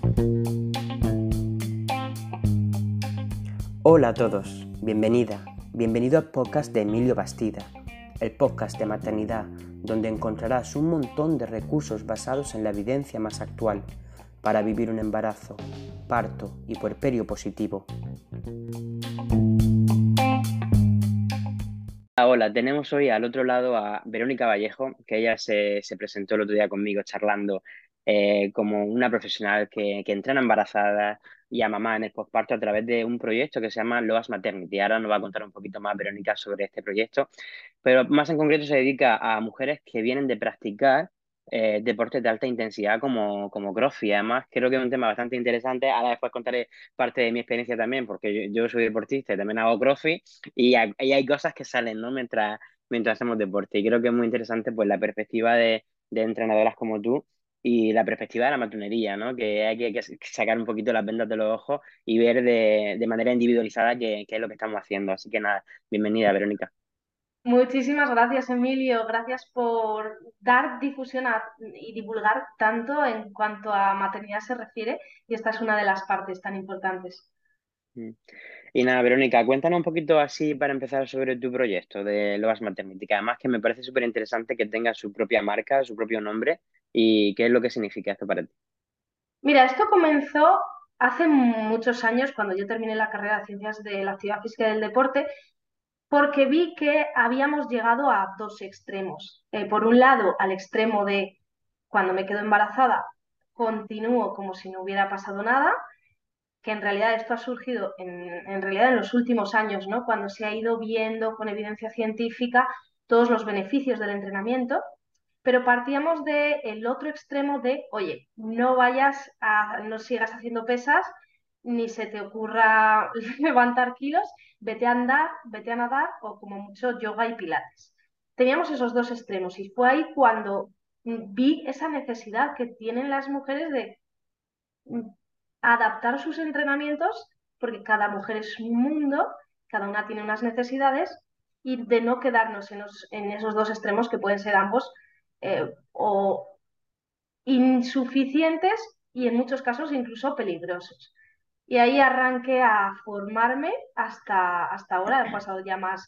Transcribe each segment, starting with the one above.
Hola a todos, bienvenida, bienvenido al podcast de Emilio Bastida, el podcast de maternidad donde encontrarás un montón de recursos basados en la evidencia más actual para vivir un embarazo, parto y puerperio positivo. Hola, tenemos hoy al otro lado a Verónica Vallejo, que ella se presentó el otro día conmigo charlando como una profesional que entrena embarazadas y a mamá en el posparto a través de un proyecto que se llama Loas Maternity. Ahora nos va a contar un poquito más Verónica sobre este proyecto, pero más en concreto se dedica a mujeres que vienen de practicar deportes de alta intensidad como CrossFit. Además, creo que es un tema bastante interesante. Ahora después contaré parte de mi experiencia también, porque yo soy deportista y también hago CrossFit y hay cosas que salen, ¿no? Mientras hacemos deporte. Y creo que es muy interesante pues la perspectiva de entrenadoras como tú y la perspectiva de la matronería, ¿no? Que hay que sacar un poquito las vendas de los ojos y ver de manera individualizada qué es lo que estamos haciendo. Así que nada, bienvenida, Verónica. Muchísimas gracias, Emilio. Gracias por dar difusión y divulgar tanto en cuanto a maternidad se refiere, y esta es una de las partes tan importantes. Mm. Y nada, Verónica, cuéntanos un poquito así para empezar sobre tu proyecto de Loas Maternity, que además que me parece súper interesante que tenga su propia marca, su propio nombre y qué es lo que significa esto para ti. Mira, esto comenzó hace muchos años, cuando yo terminé la carrera de Ciencias de la Actividad Física y del Deporte, porque vi que habíamos llegado a dos extremos. Por un lado, al extremo de cuando me quedo embarazada, continúo como si no hubiera pasado nada, que en realidad esto ha surgido en realidad en los últimos años, ¿no? Cuando se ha ido viendo con evidencia científica todos los beneficios del entrenamiento, pero partíamos del otro extremo de, oye, no sigas haciendo pesas, ni se te ocurra levantar kilos, vete a andar, vete a nadar o como mucho yoga y pilates. Teníamos esos dos extremos y fue ahí cuando vi esa necesidad que tienen las mujeres de adaptar sus entrenamientos, porque cada mujer es un mundo, cada una tiene unas necesidades, y de no quedarnos en esos dos extremos que pueden ser ambos o insuficientes y en muchos casos incluso peligrosos. Y ahí arranqué a formarme hasta ahora, he pasado ya más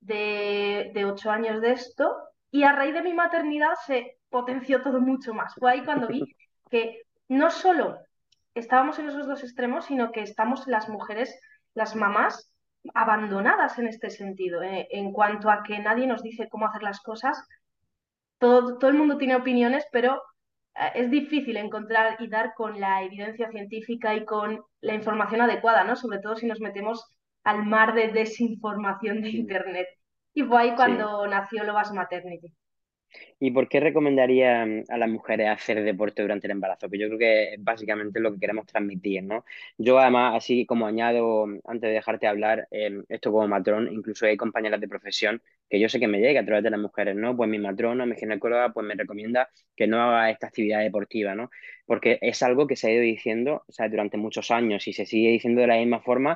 de 8 años de esto, y a raíz de mi maternidad se potenció todo mucho más. Fue ahí cuando vi que no solo estábamos en esos dos extremos, sino que estamos las mujeres, las mamás, abandonadas en este sentido, en cuanto a que nadie nos dice cómo hacer las cosas. Todo el mundo tiene opiniones, pero es difícil encontrar y dar con la evidencia científica y con la información adecuada, ¿no? Sobre todo si nos metemos al mar de desinformación de Mm. Internet. Y fue ahí Sí. cuando nació Lovas Maternity. ¿Y por qué recomendaría a las mujeres hacer deporte durante el embarazo? Que yo creo que es básicamente lo que queremos transmitir, ¿no? Yo además, así como añado, antes de dejarte hablar, esto como matrón, incluso hay compañeras de profesión que yo sé que me llega a través de las mujeres, ¿no? Pues mi matrona, mi ginecóloga, pues me recomienda que no haga esta actividad deportiva, ¿no? Porque es algo que se ha ido diciendo, o sea, durante muchos años y se sigue diciendo de la misma forma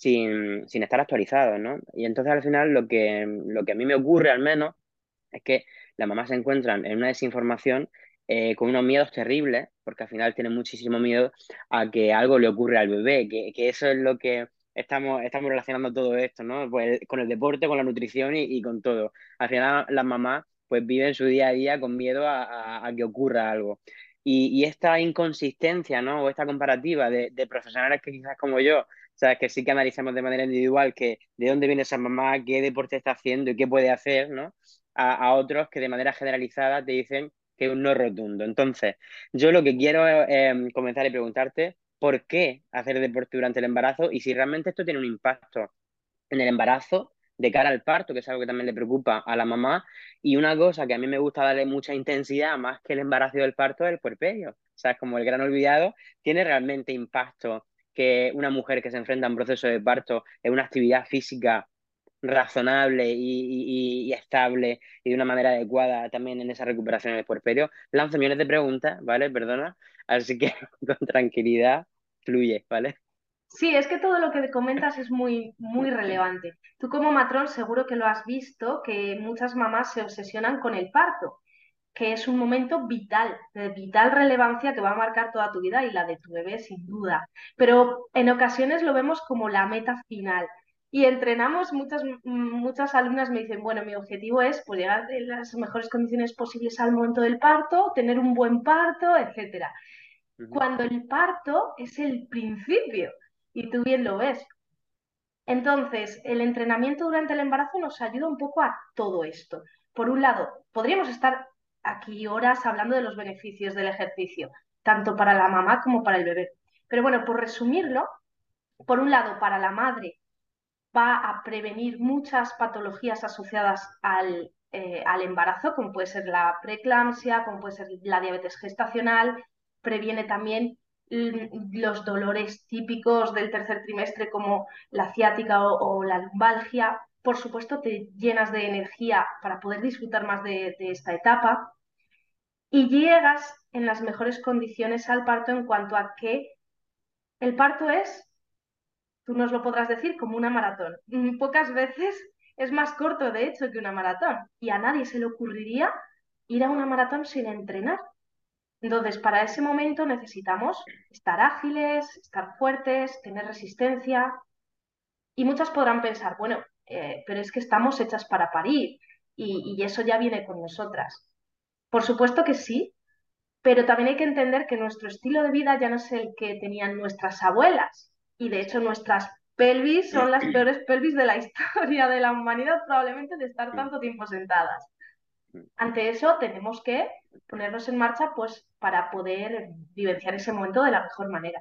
sin estar actualizado, ¿no? Y entonces al final lo que a mí me ocurre al menos es que las mamás se encuentran en una desinformación con unos miedos terribles, porque al final tienen muchísimo miedo a que algo le ocurra al bebé, que eso es lo que estamos relacionando todo esto, ¿no? Pues con el deporte, con la nutrición y con todo. Al final las mamás pues viven su día a día con miedo a que ocurra algo. Y esta inconsistencia, ¿no? O esta comparativa de profesionales que quizás como yo, sabes que sí que analizamos de manera individual que de dónde viene esa mamá, qué deporte está haciendo y qué puede hacer, ¿no? A otros que de manera generalizada te dicen que es un no rotundo. Entonces, yo lo que quiero es comenzar y preguntarte por qué hacer deporte durante el embarazo y si realmente esto tiene un impacto en el embarazo de cara al parto, que es algo que también le preocupa a la mamá. Y una cosa que a mí me gusta darle mucha intensidad, más que el embarazo y el parto, es el puerperio. O sea, es como el gran olvidado, tiene realmente impacto que una mujer que se enfrenta a un proceso de parto en una actividad física razonable y estable y de una manera adecuada también en esa recuperación del puerperio. Lanzo millones de preguntas, ¿vale? Perdona. Así que con tranquilidad fluye, ¿vale? Sí, es que todo lo que comentas es muy, muy relevante. Tú como matrón seguro que lo has visto, que muchas mamás se obsesionan con el parto, que es un momento vital, de vital relevancia que va a marcar toda tu vida y la de tu bebé sin duda. Pero en ocasiones lo vemos como la meta final. Y entrenamos, muchas alumnas me dicen, bueno, mi objetivo es pues, llegar en las mejores condiciones posibles al momento del parto, tener un buen parto, etcétera. Ujú, Cuando el parto es el principio, y tú bien lo ves. Entonces, el entrenamiento durante el embarazo nos ayuda un poco a todo esto. Por un lado, podríamos estar aquí horas hablando de los beneficios del ejercicio, tanto para la mamá como para el bebé. Pero bueno, por resumirlo, por un lado, para la madre va a prevenir muchas patologías asociadas al embarazo, como puede ser la preeclampsia, como puede ser la diabetes gestacional, previene también los dolores típicos del tercer trimestre como la ciática o la lumbalgia. Por supuesto, te llenas de energía para poder disfrutar más de esta etapa y llegas en las mejores condiciones al parto en cuanto a que el parto es, tú nos lo podrás decir, como una maratón. Pocas veces es más corto, de hecho, que una maratón. Y a nadie se le ocurriría ir a una maratón sin entrenar. Entonces, para ese momento necesitamos estar ágiles, estar fuertes, tener resistencia. Y muchas podrán pensar, bueno, pero es que estamos hechas para parir y eso ya viene con nosotras. Por supuesto que sí, pero también hay que entender que nuestro estilo de vida ya no es el que tenían nuestras abuelas. Y de hecho nuestras pelvis son las peores pelvis de la historia de la humanidad, probablemente de estar tanto tiempo sentadas. Ante eso tenemos que ponernos en marcha pues, para poder vivenciar ese momento de la mejor manera.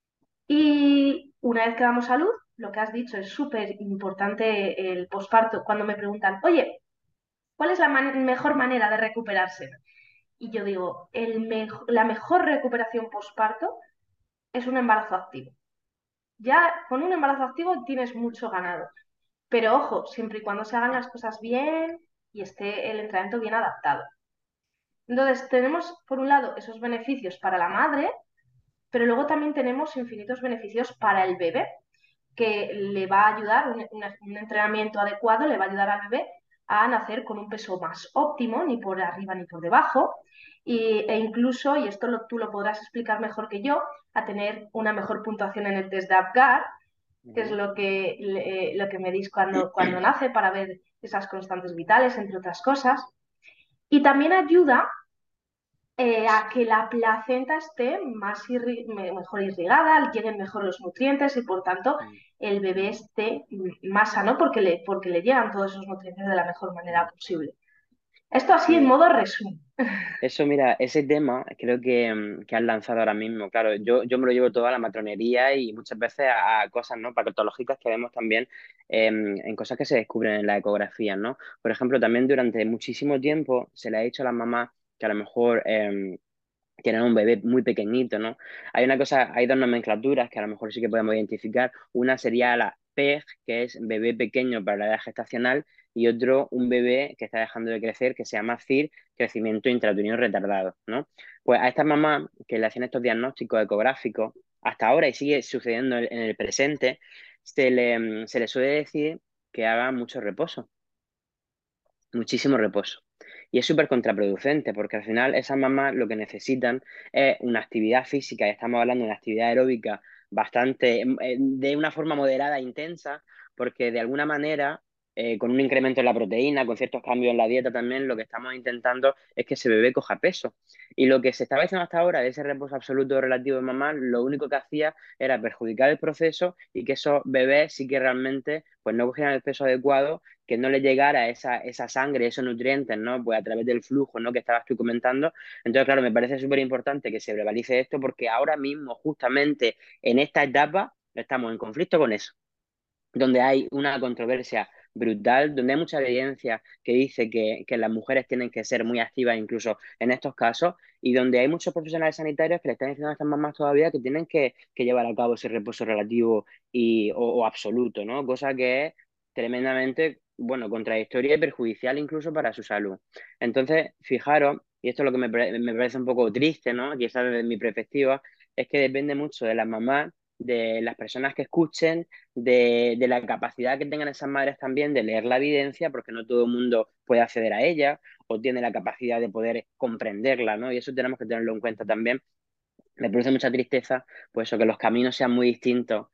Y una vez que damos a luz, lo que has dicho es súper importante el posparto. Cuando me preguntan, oye, ¿cuál es la mejor manera de recuperarse? Y yo digo, la mejor recuperación postparto es un embarazo activo. Ya con un embarazo activo tienes mucho ganado. Pero ojo, siempre y cuando se hagan las cosas bien y esté el entrenamiento bien adaptado. Entonces, tenemos, por un lado, esos beneficios para la madre, pero luego también tenemos infinitos beneficios para el bebé, que le va a ayudar, un entrenamiento adecuado le va a ayudar al bebé a nacer con un peso más óptimo, ni por arriba ni por debajo, e incluso, y esto tú lo podrás explicar mejor que yo, a tener una mejor puntuación en el test de APGAR, que es ujú. lo que medís cuando nace para ver esas constantes vitales, entre otras cosas. Y también ayuda a que la placenta esté mejor irrigada, lleguen mejor los nutrientes y por tanto el bebé esté más sano porque le llegan todos esos nutrientes de la mejor manera posible. Esto así en Sí, modo resumen. eso, mira, ese tema creo que has lanzado ahora mismo. Claro, yo me lo llevo todo a la matronería y muchas veces a cosas, ¿no? Patológicas que vemos también en cosas que se descubren en la ecografía, ¿no? Por ejemplo, también durante muchísimo tiempo se le ha dicho a las mamás que a lo mejor tienen un bebé muy pequeñito, ¿no? Hay una cosa, hay dos nomenclaturas que a lo mejor sí que podemos identificar. Una sería la PEG, que es bebé pequeño para la edad gestacional, y otro, un bebé que está dejando de crecer, que se llama CIR, crecimiento intrauterino retardado, ¿no? Pues a estas mamás que le hacían estos diagnósticos ecográficos, hasta ahora y sigue sucediendo en el presente, se le suele decir que haga mucho reposo, muchísimo reposo. Y es súper contraproducente porque al final esas mamás lo que necesitan es una actividad física, y estamos hablando de una actividad aeróbica bastante, de una forma moderada e intensa, porque de alguna manera, con un incremento en la proteína, con ciertos cambios en la dieta también, lo que estamos intentando es que ese bebé coja peso. Y lo que se estaba diciendo hasta ahora de ese reposo absoluto relativo de mamá, lo único que hacía era perjudicar el proceso y que esos bebés sí que realmente pues no cogieran el peso adecuado, que no le llegara esa sangre, esos nutrientes, ¿no? Pues a través del flujo, ¿no? Que estabas tú comentando. Entonces, claro, me parece súper importante que se verbalice esto porque ahora mismo, justamente en esta etapa, estamos en conflicto con eso, donde hay una controversia brutal, donde hay mucha evidencia que dice que las mujeres tienen que ser muy activas incluso en estos casos, y donde hay muchos profesionales sanitarios que le están diciendo a estas mamás todavía que tienen que llevar a cabo ese reposo relativo o absoluto, ¿no? Cosa que es tremendamente, bueno, contradictoria y perjudicial incluso para su salud. Entonces, fijaros, y esto es lo que me parece un poco triste, ¿no? Quizás desde mi perspectiva, es que depende mucho de las mamás, de las personas que escuchen, de la capacidad que tengan esas madres también de leer la evidencia, porque no todo el mundo puede acceder a ella, o tiene la capacidad de poder comprenderla, ¿no? Y eso tenemos que tenerlo en cuenta también. Me produce mucha tristeza, pues eso, que los caminos sean muy distintos,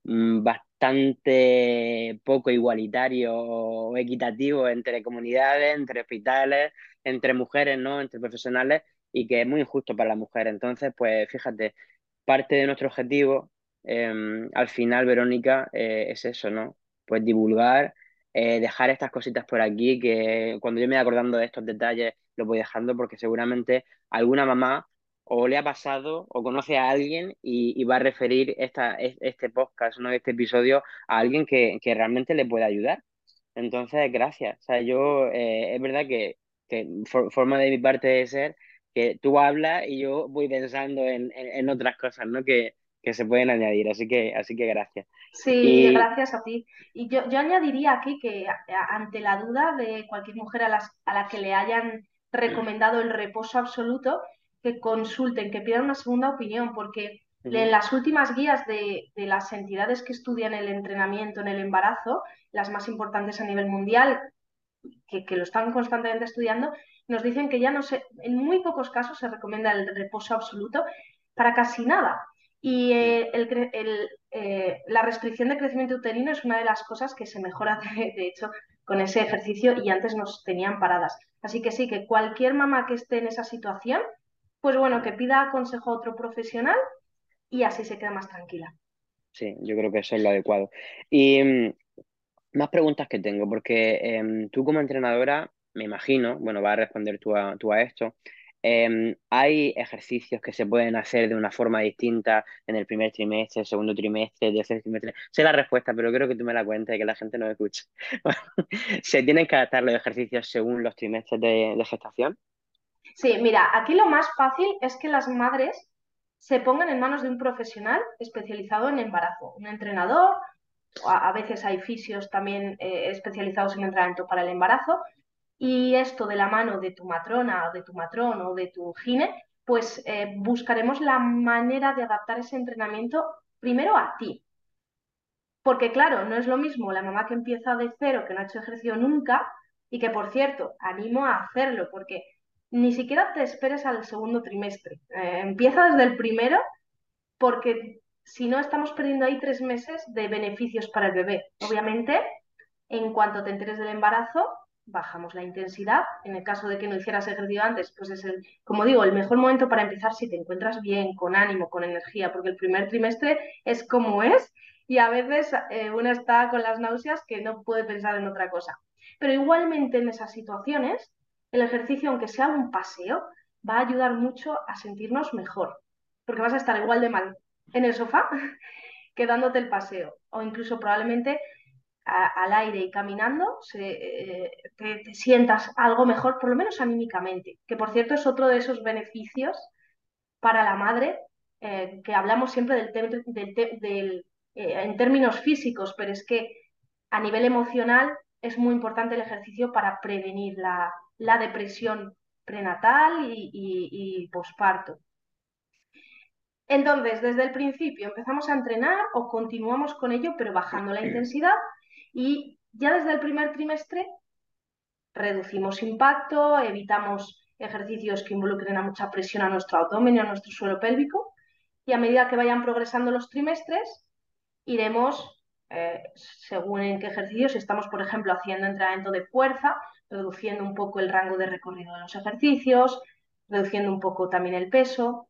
bastante poco igualitarios o equitativos entre comunidades, entre hospitales, entre mujeres, ¿no? Entre profesionales, y que es muy injusto para las mujeres. Entonces, pues fíjate, parte de nuestro objetivo, al final, Verónica, es eso, ¿no? Pues divulgar, dejar estas cositas por aquí, que cuando yo me voy acordando de estos detalles, los voy dejando porque seguramente alguna mamá o le ha pasado o conoce a alguien y va a referir este podcast, ¿no? Este episodio a alguien que realmente le pueda ayudar. Entonces, gracias. O sea, yo, es verdad que forma de mi parte de ser que tú hablas y yo voy pensando en otras cosas, ¿no? Que se pueden añadir. Así que gracias. Sí, Y gracias a ti. Y yo añadiría aquí que ante la duda de cualquier mujer a la que le hayan recomendado el reposo absoluto, que consulten, que pidan una segunda opinión, porque en ujú, las últimas guías de las entidades que estudian el entrenamiento en el embarazo, las más importantes a nivel mundial, que lo están constantemente estudiando, nos dicen que ya no se, en muy pocos casos se recomienda el reposo absoluto para casi nada. Y la restricción de crecimiento uterino es una de las cosas que se mejora, de hecho, con ese ejercicio y antes nos tenían paradas. Así que sí, que cualquier mamá que esté en esa situación, pues bueno, que pida consejo a otro profesional y así se queda más tranquila. sí, yo creo que eso es lo adecuado. Y más preguntas que tengo, porque tú como entrenadora, me imagino, bueno, vas a responder tú a esto, ¿hay ejercicios que se pueden hacer de una forma distinta en el primer trimestre, segundo trimestre, tercer trimestre? Sé la respuesta, pero creo que tú me la cuentes y que la gente no me escuche. ¿Se tienen que adaptar los ejercicios según los trimestres de gestación? Sí, mira, aquí lo más fácil es que las madres se pongan en manos de un profesional especializado en embarazo, un entrenador, o a veces hay fisios también especializados en entrenamiento para el embarazo, y esto de la mano de tu matrona o de tu matrón o de tu gine, pues buscaremos la manera de adaptar ese entrenamiento primero a ti, porque claro, no es lo mismo la mamá que empieza de cero, que no ha hecho ejercicio nunca, y que por cierto, animo a hacerlo, porque ni siquiera te esperes al segundo trimestre. Empieza desde el primero, porque si no estamos perdiendo ahí 3 meses de beneficios para el bebé. Obviamente, en cuanto te enteres del embarazo, bajamos la intensidad. En el caso de que no hicieras ejercicio antes, pues es el, como digo, el mejor momento para empezar si te encuentras bien, con ánimo, con energía, porque el primer trimestre es como es y a veces uno está con las náuseas que no puede pensar en otra cosa. Pero igualmente en esas situaciones, el ejercicio, aunque sea un paseo, va a ayudar mucho a sentirnos mejor, porque vas a estar igual de mal en el sofá que dándote el paseo, o incluso probablemente al aire y caminando te sientas algo mejor, por lo menos anímicamente, que por cierto es otro de esos beneficios para la madre, que hablamos siempre en términos físicos, pero es que a nivel emocional es muy importante el ejercicio para prevenir la depresión prenatal y posparto. Entonces, desde el principio empezamos a entrenar o continuamos con ello, pero bajando la intensidad y ya desde el primer trimestre reducimos impacto, evitamos ejercicios que involucren a mucha presión a nuestro abdomen y a nuestro suelo pélvico y a medida que vayan progresando los trimestres iremos, según en qué ejercicios, si estamos, por ejemplo, haciendo entrenamiento de fuerza, reduciendo un poco el rango de recorrido de los ejercicios, reduciendo un poco también el peso.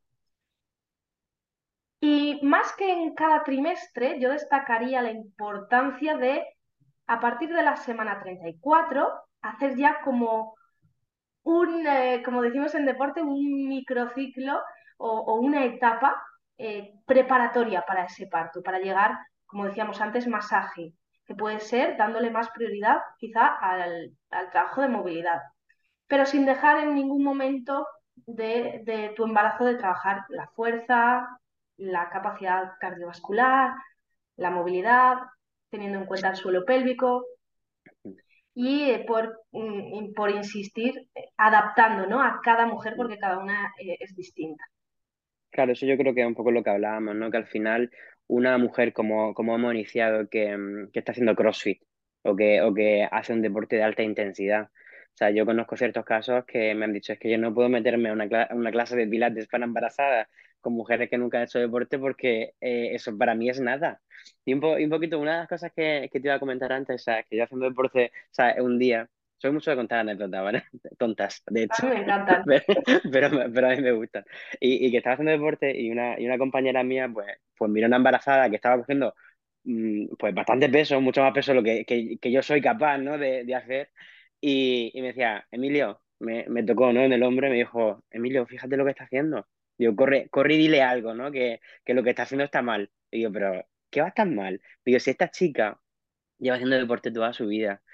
Y más que en cada trimestre, yo destacaría la importancia de, a partir de la semana 34, hacer ya como como decimos en deporte, un microciclo o una etapa preparatoria para ese parto, para llegar, como decíamos antes, más ágil, que puede ser dándole más prioridad quizá al trabajo de movilidad, pero sin dejar en ningún momento de tu embarazo de trabajar la fuerza, la capacidad cardiovascular, la movilidad, teniendo en cuenta el suelo pélvico y por insistir, adaptando, ¿no? A cada mujer porque cada una es distinta. Claro, eso yo creo que es un poco lo que hablábamos, ¿no? Que al final una mujer como hemos iniciado que está haciendo CrossFit o que hace un deporte de alta intensidad, O sea, yo conozco ciertos casos que me han dicho, es que yo no puedo meterme a a una clase de pilates para embarazadas con mujeres que nunca han hecho deporte porque eso para mí es nada. Y un poquito, una de las cosas que te iba a comentar antes, o sea, que yo haciendo deporte, o sea, un día, soy mucho de contar anécdotas, ¿vale? Tontas, de A hecho, mí me encantan. pero, pero a mí me gustan. Y que estaba haciendo deporte y una compañera mía, pues miró una embarazada que estaba cogiendo pues bastante peso, mucho más peso de lo que yo soy capaz, ¿no? de hacer. Y me decía, Emilio, me tocó, ¿no? En el hombro y me dijo, Emilio, fíjate lo que está haciendo. Digo, corre, corre y dile algo, ¿no? Que lo que está haciendo está mal. Y digo, pero, ¿qué va a estar mal? Digo, si esta chica lleva haciendo deporte toda su vida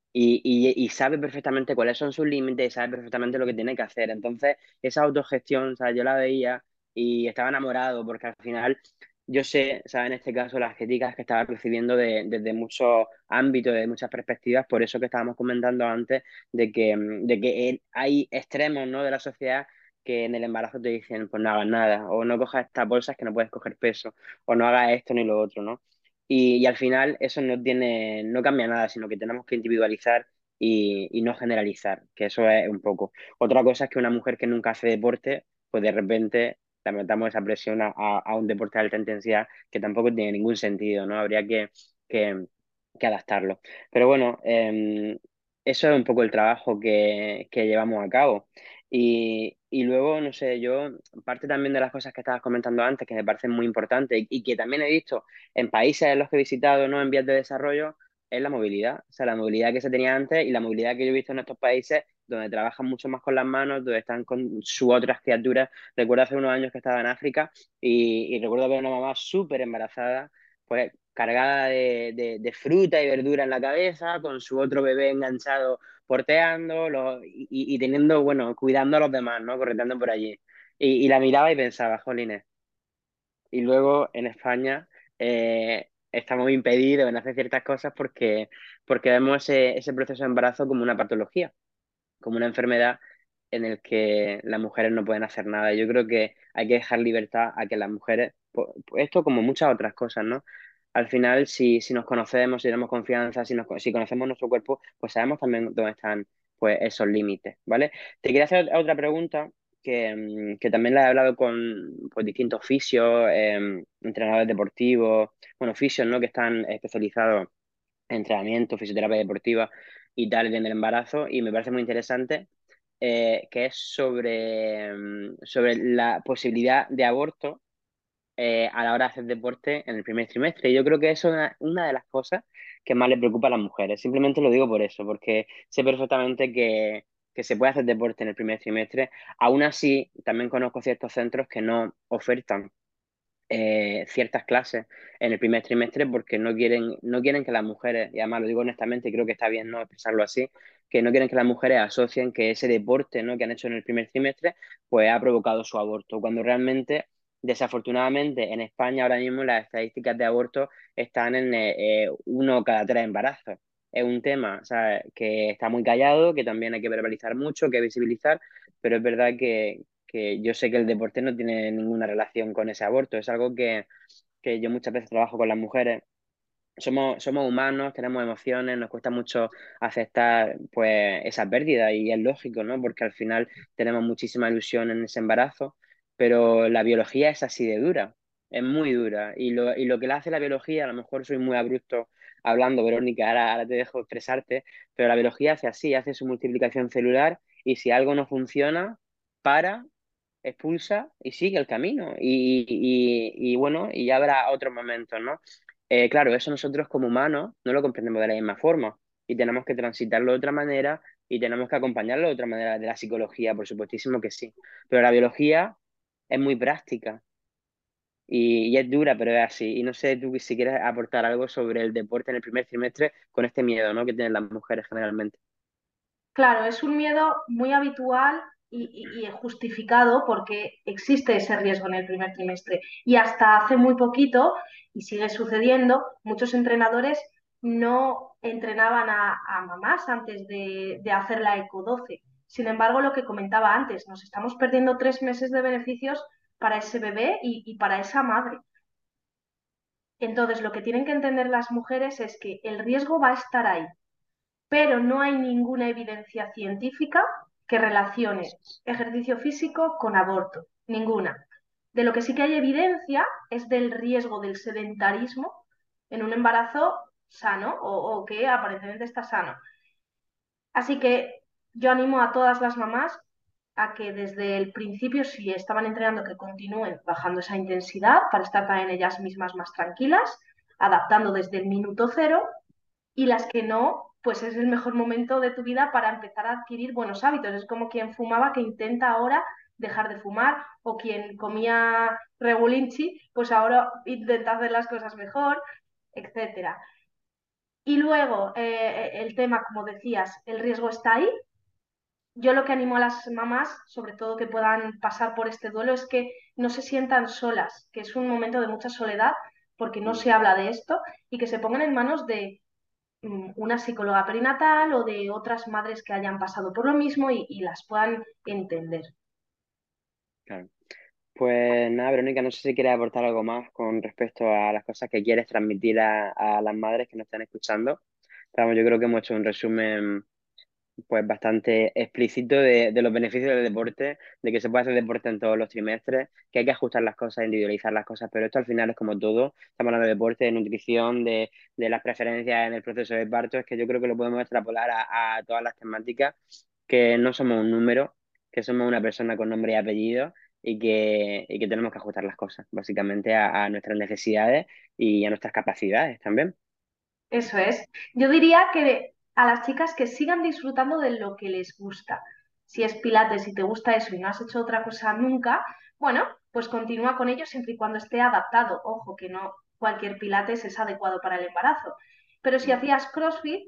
y sabe perfectamente cuáles son sus límites y sabe perfectamente lo que tiene que hacer. Entonces, esa autogestión, o sea, yo la veía y estaba enamorado porque al final yo sé, ¿sabes? En este caso, las críticas que estaba recibiendo desde muchos ámbitos, de muchas perspectivas, por eso que estábamos comentando antes, de que hay extremos, ¿no? De la sociedad que en el embarazo te dicen, pues no hagas nada, o no cojas estas bolsas que no puedes coger peso, o no hagas esto ni lo otro, ¿no? Y al final eso no cambia nada, sino que tenemos que individualizar y no generalizar, que eso es un poco. Otra cosa es que una mujer que nunca hace deporte, pues de repente le metamos esa presión a un deporte de alta intensidad que tampoco tiene ningún sentido, ¿no? Habría que, que adaptarlo. Pero bueno, eso es un poco el trabajo que llevamos a cabo. Y luego, no sé, yo, parte también de las cosas que estabas comentando antes, que me parecen muy importantes y que también he visto en países en los que he visitado, ¿no? En vías de desarrollo, es la movilidad. O sea, la movilidad que se tenía antes y la movilidad que yo he visto en estos países donde trabajan mucho más con las manos, donde están con sus otras criaturas. Recuerdo hace unos años que estaba en África y recuerdo ver a una mamá súper embarazada, pues cargada de fruta y verdura en la cabeza, con su otro bebé enganchado porteando y teniendo, bueno, cuidando a los demás, ¿no? Correteando por allí. Y la miraba y pensaba, jolines, y luego en España estamos impedidos en hacer ciertas cosas porque vemos ese proceso de embarazo como una patología, como una enfermedad en el que las mujeres no pueden hacer nada. Yo creo que hay que dejar libertad a que las mujeres, esto como muchas otras cosas, ¿no? Al final, si nos conocemos, si tenemos confianza, si conocemos nuestro cuerpo, pues sabemos también dónde están pues, esos límites, ¿vale? Te quería hacer otra pregunta que también la he hablado con pues, distintos fisios, entrenadores deportivos, bueno, fisios, ¿no? Que están especializados entrenamiento, fisioterapia deportiva y tal en el embarazo y me parece muy interesante que es sobre la posibilidad de aborto a la hora de hacer deporte en el primer trimestre. Y yo creo que eso es una de las cosas que más le preocupa a las mujeres. Simplemente lo digo por eso, porque sé perfectamente que se puede hacer deporte en el primer trimestre. Aún así, también conozco ciertos centros que no ofertan ciertas clases en el primer trimestre porque no quieren que las mujeres, y además lo digo honestamente, y creo que está bien no expresarlo así, que no quieren que las mujeres asocien que ese deporte, ¿no? que han hecho en el primer trimestre pues ha provocado su aborto, cuando realmente, desafortunadamente, en España ahora mismo las estadísticas de aborto están en uno cada tres embarazos. Es un tema, o sea, que está muy callado, que también hay que verbalizar mucho, que visibilizar, pero es verdad que yo sé que el deporte no tiene ninguna relación con ese aborto. Es algo que yo muchas veces trabajo con las mujeres. Somos humanos, tenemos emociones, nos cuesta mucho aceptar pues esa pérdida y es lógico, ¿no? Porque al final tenemos muchísima ilusión en ese embarazo, pero la biología es así de dura, es muy dura. Y lo que le hace la biología, a lo mejor soy muy abrupto hablando, Verónica, ahora te dejo expresarte, pero la biología hace así, hace su multiplicación celular y si algo no funciona, para, expulsa y sigue el camino. Y bueno, y ya habrá otros momentos, ¿no? Claro, eso nosotros como humanos no lo comprendemos de la misma forma y tenemos que transitarlo de otra manera y tenemos que acompañarlo de otra manera de la psicología, por supuestísimo que sí. Pero la biología es muy práctica y es dura, pero es así. Y no sé tú si quieres aportar algo sobre el deporte en el primer trimestre con este miedo, ¿no? que tienen las mujeres generalmente. Claro, es un miedo muy habitual y justificado porque existe ese riesgo en el primer trimestre. Y hasta hace muy poquito, y sigue sucediendo, muchos entrenadores no entrenaban a mamás antes de hacer la eco 12. Sin embargo, lo que comentaba antes, nos estamos perdiendo 3 meses de beneficios para ese bebé y para esa madre. Entonces, lo que tienen que entender las mujeres es que el riesgo va a estar ahí, pero no hay ninguna evidencia científica que relacione ejercicio físico con aborto, ninguna. De lo que sí que hay evidencia es del riesgo del sedentarismo en un embarazo sano o que aparentemente está sano. Así que yo animo a todas las mamás a que desde el principio, si estaban entrenando, que continúen bajando esa intensidad para estar también ellas mismas más tranquilas, adaptando desde el minuto cero, y las que no, pues es el mejor momento de tu vida para empezar a adquirir buenos hábitos. Es como quien fumaba que intenta ahora dejar de fumar, o quien comía regulinchi, pues ahora intenta hacer las cosas mejor, etcétera. Y luego, el tema, como decías, el riesgo está ahí. Yo lo que animo a las mamás, sobre todo que puedan pasar por este duelo, es que no se sientan solas, que es un momento de mucha soledad porque no Mm. se habla de esto, y que se pongan en manos de una psicóloga perinatal o de otras madres que hayan pasado por lo mismo y las puedan entender. Claro. Pues nada, Verónica, no sé si quieres aportar algo más con respecto a las cosas que quieres transmitir a las madres que nos están escuchando. Pero vamos, yo creo que hemos hecho un resumen pues bastante explícito de los beneficios del deporte, de que se puede hacer deporte en todos los trimestres, que hay que ajustar las cosas, individualizar las cosas, pero esto al final es como todo. Estamos hablando de deporte, de nutrición, de las preferencias en el proceso de parto. Es que yo creo que lo podemos extrapolar a todas las temáticas, que no somos un número, que somos una persona con nombre y apellido, y que tenemos que ajustar las cosas, básicamente a nuestras necesidades y a nuestras capacidades también. Eso es. Yo diría que a las chicas que sigan disfrutando de lo que les gusta. Si es pilates y te gusta eso y no has hecho otra cosa nunca, bueno, pues continúa con ello siempre y cuando esté adaptado. Ojo, que no cualquier pilates es adecuado para el embarazo. Pero si Mm. hacías CrossFit,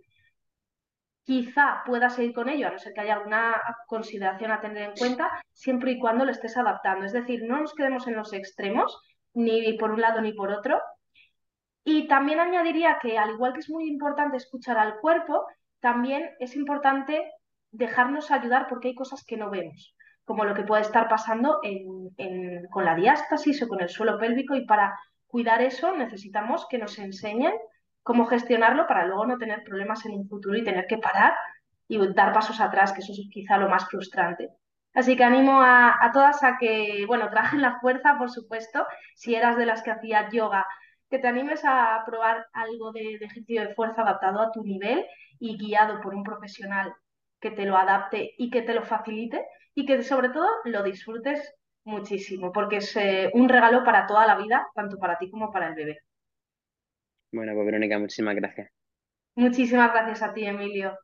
quizá puedas ir con ello, a no ser que haya alguna consideración a tener en cuenta, siempre y cuando lo estés adaptando. Es decir, no nos quedemos en los extremos, ni por un lado ni por otro. Y también añadiría que, al igual que es muy importante escuchar al cuerpo, también es importante dejarnos ayudar porque hay cosas que no vemos, como lo que puede estar pasando con la diástasis o con el suelo pélvico, y para cuidar eso necesitamos que nos enseñen cómo gestionarlo para luego no tener problemas en un futuro y tener que parar y dar pasos atrás, que eso es quizá lo más frustrante. Así que animo a todas a que, bueno, trabajen la fuerza, por supuesto. Si eras de las que hacía yoga, que te animes a probar algo de ejercicio de fuerza adaptado a tu nivel y guiado por un profesional que te lo adapte y que te lo facilite, y que sobre todo lo disfrutes muchísimo, porque es un regalo para toda la vida, tanto para ti como para el bebé. Bueno, pues Verónica, muchísimas gracias. Muchísimas gracias a ti, Emilio.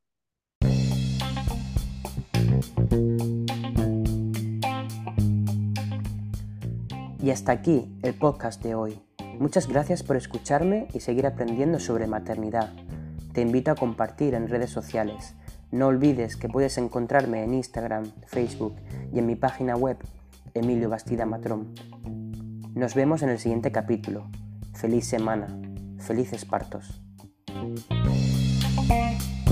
Y hasta aquí el podcast de hoy. Muchas gracias por escucharme y seguir aprendiendo sobre maternidad. Te invito a compartir en redes sociales. No olvides que puedes encontrarme en Instagram, Facebook y en mi página web, Emilio Bastida Matrón. Nos vemos en el siguiente capítulo. Feliz semana. Felices partos.